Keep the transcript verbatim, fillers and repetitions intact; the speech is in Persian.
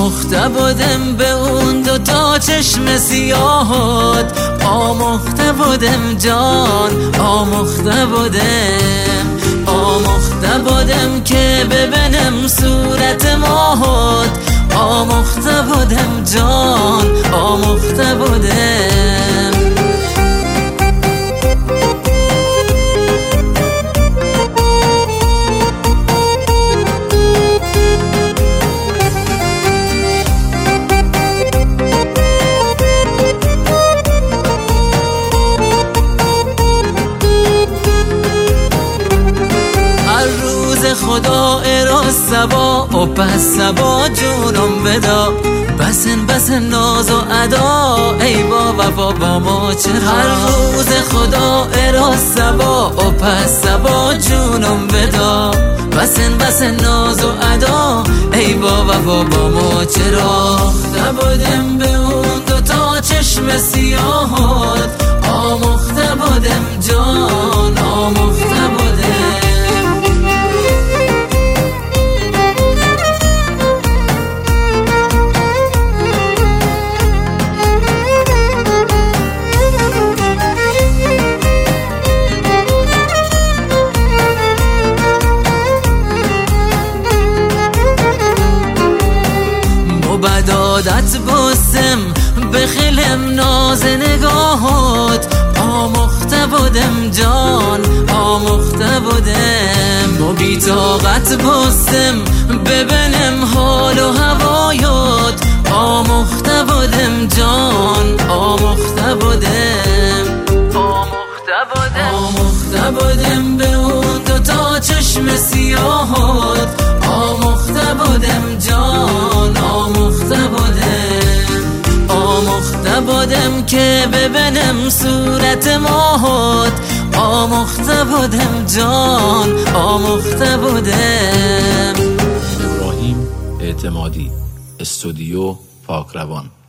آموخته بودم به اون دو تا چشم سیاهت، آموخته بودم جان، آموخته بودم، آموخته بودم که ببینم صورت ماهت، آموخته بودم جان، آموخته بودم. خدا اراز سبا و پس سبا جونم بدا، بسن بسن ناز و ادا ای با وفا با ما چرا. هر روز خدا اراز سبا و پس سبا جونم بدا، بسن بسن ناز و ادا ای با وفا با ما چرا. بودم به اون دو تا چشم سیاهت، آموخته بودم جان، آموخته بودم. بدادت بستم به خیلم ناز نگاهت، آموخته بودم جان، آموخته بودم. و بی طاقت بستم ببینم حال و هوایت، آموخته بودم جان، آموخته بودم، آموخته بودم، آموخته بودم به اون دو تا چشم سیاهت، آموخته بودم جان، آموخته بودم، آموخته بودم که ببینم صورت ماهت، آموخته بودم جان، آموخته بودم. ابراهیم اعتمادی، استودیو پاکروان.